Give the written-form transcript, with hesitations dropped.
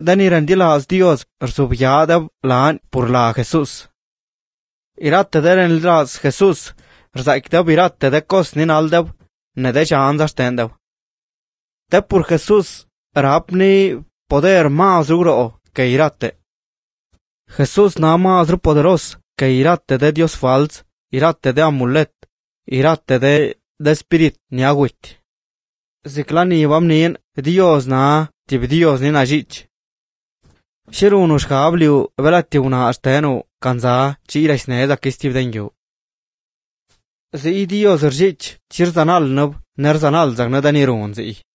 dani rendilaaz Dios rzubyadab lan pur la Jesús. Irate de rendilaaz Jesús rzaikdab irate de cos ninaldab nede xanza xtendab. Te pur Jesús rapni poder más ugro que irate. Jesús na más poderos que irate de Dios fals, irate de amulet, irate de spirit ni agüit. Ziklani vamnin Dios na tib Dios ni najich. Shirunu shkabliu velati una astenu kanza chira sneza kistiv dengu. Zi Dios rjich chirzanal nub nerzanal zagnadani runzi.